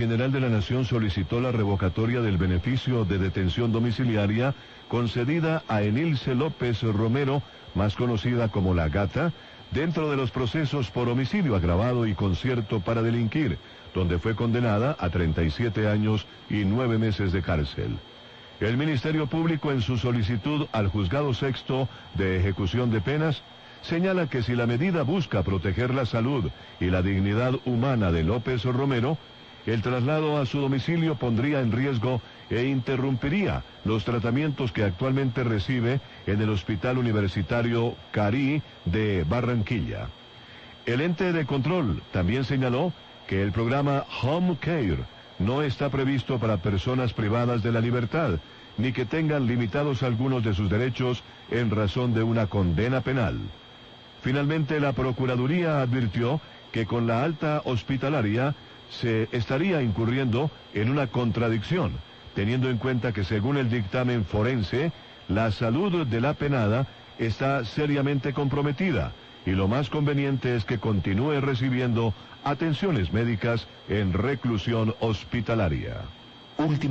General de la Nación solicitó la revocatoria del beneficio de detención domiciliaria concedida a Enilce López Romero, más conocida como La Gata, dentro de los procesos por homicidio agravado y concierto para delinquir, donde fue condenada a 37 años y 9 meses de cárcel. El Ministerio Público, en su solicitud al Juzgado Sexto de Ejecución de Penas, señala que si la medida busca proteger la salud y la dignidad humana de López Romero, el traslado a su domicilio pondría en riesgo e interrumpiría los tratamientos que actualmente recibe en el Hospital Universitario Carí de Barranquilla. El ente de control también señaló que el programa Home Care no está previsto para personas privadas de la libertad, ni que tengan limitados algunos de sus derechos en razón de una condena penal. Finalmente, la Procuraduría advirtió que con la alta hospitalaria se estaría incurriendo en una contradicción, teniendo en cuenta que según el dictamen forense, la salud de la penada está seriamente comprometida y lo más conveniente es que continúe recibiendo atenciones médicas en reclusión hospitalaria.